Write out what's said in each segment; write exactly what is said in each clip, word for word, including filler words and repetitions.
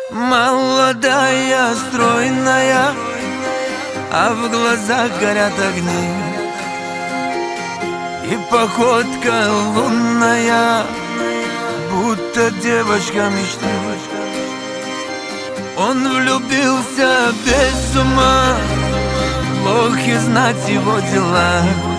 Молодая, стройная, а в глазах горят огни. И походка лунная, будто девочка мечты. Он влюбился без ума, плохо знать его дела.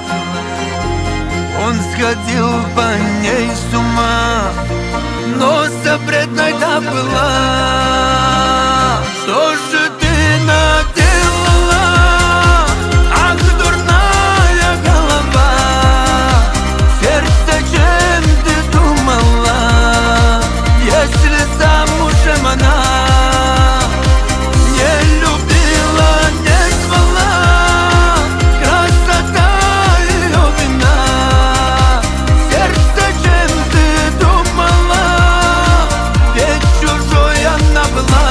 Он сходил по ней с ума, но запретной-то была. Что же ты наделала? Ах, дурная голова! Сердце, чем ты думала, если замужем она? Не любила, не звала, красота ее вина. Сердце, чем ты думала, ведь чужой она была.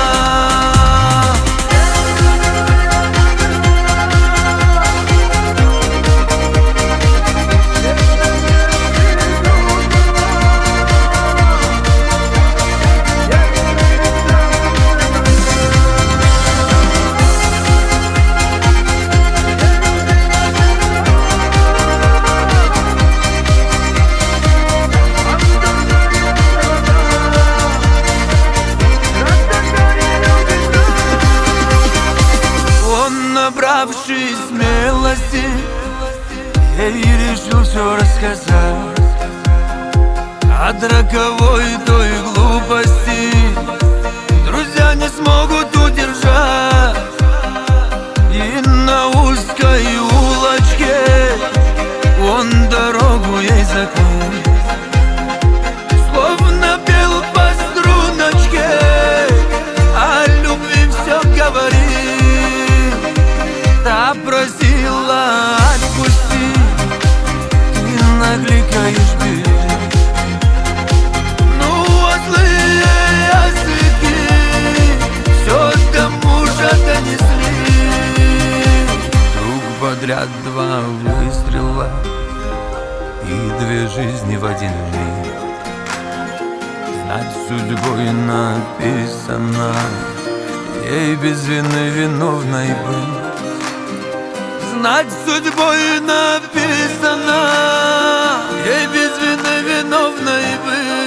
Набравшись смелости, ей решил все рассказать от роковой той глупости. Друзья не смогут удержать, и на узкой улочке он дорогу ей закрыл. Словно пел по струночке, о любви все говорит. Та просила отпусти, ты накликаешь беды. Ну, а злые языки все до мужа донесли. Друг подряд два выстрела и две жизни в один миг. Знать судьбой написано, ей без вины виновной быть. Знать судьбой написано, ей без вины виновной быть.